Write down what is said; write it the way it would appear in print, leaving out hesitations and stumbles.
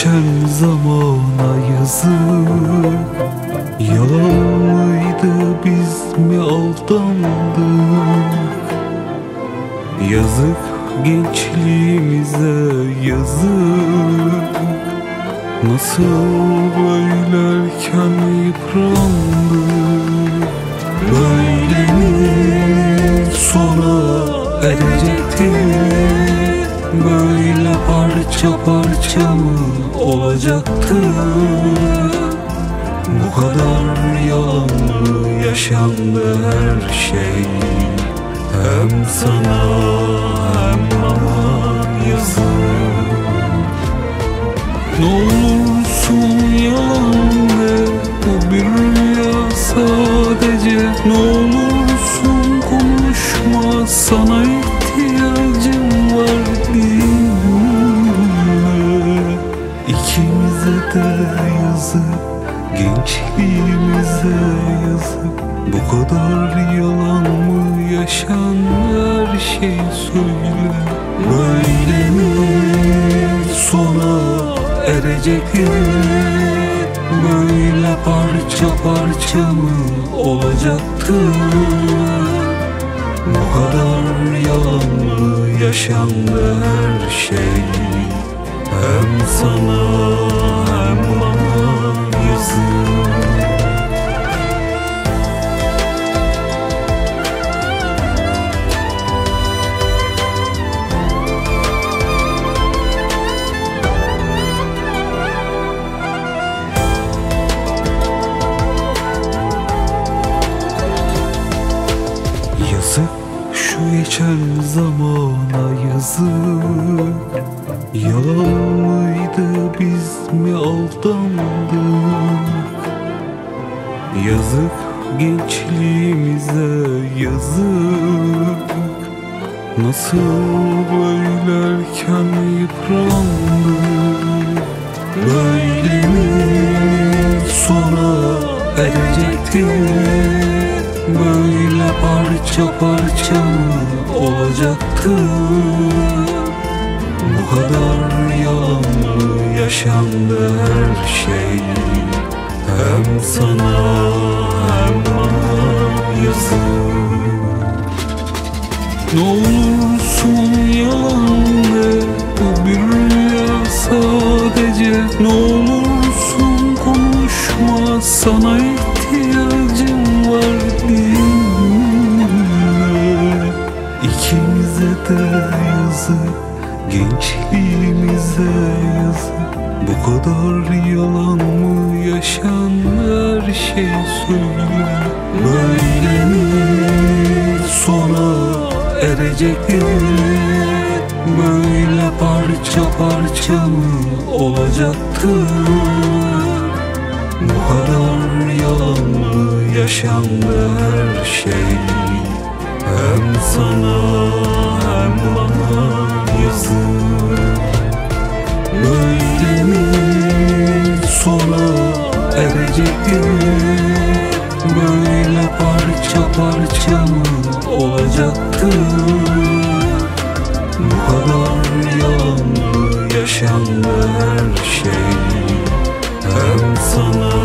geçen zamana yazık. Yalan mıydı, biz mi aldandık? Yazık gençliğimize, yazık. Nasıl böylerken yıprandık? Böyle mi sona erecekti? Böyle parça parça mı olacaktı? Bu kadar yalan mı yaşandı her şey? Hem sana hem bana yazık. Ne olursun yalan de, bu bir rüya sadece. Ne olursun konuşma, sana ihtiyacım var dinle. İkimize de yazık, gençliğimize yazık. Bu kadar yalan mı yaşan her şey söyle. Böyle mi sona erecekti? Böyle parça parça mı olacaktı? Bu kadar yalan mı yaşandı her şey? Hem sana hem bana yazık. Yazık şu geçen zamana yazık. Yalan mıydı, biz mi aldandık? Yazık gençliğimize, yazık. Nasıl böylerken yıprandık? Böyle mi sona erecekti? Böyle parça parça mı olacaktı? Bu kadar yalan mı yaşandı her şey? Hem sana hem bana yazık. Ne olursun yalan de, bu bir rüya sadece. Ne olursun konuşma, sana ihtiyacım var dinle. İkimize de yazık, gençliğimize yazık. Bu kadar yalan mı yaşan her şey söyle. Böyle mi sona erecekti? Böyle parça parça mı olacaktı? Bu kadar yalan mı yaşandı her şey? Hem sana hem bana yazık. Böyle mi sona erecekti? Böyle parça parça mı olacaktı? Bu kadar yalan mı yaşandı her şey? Hem sana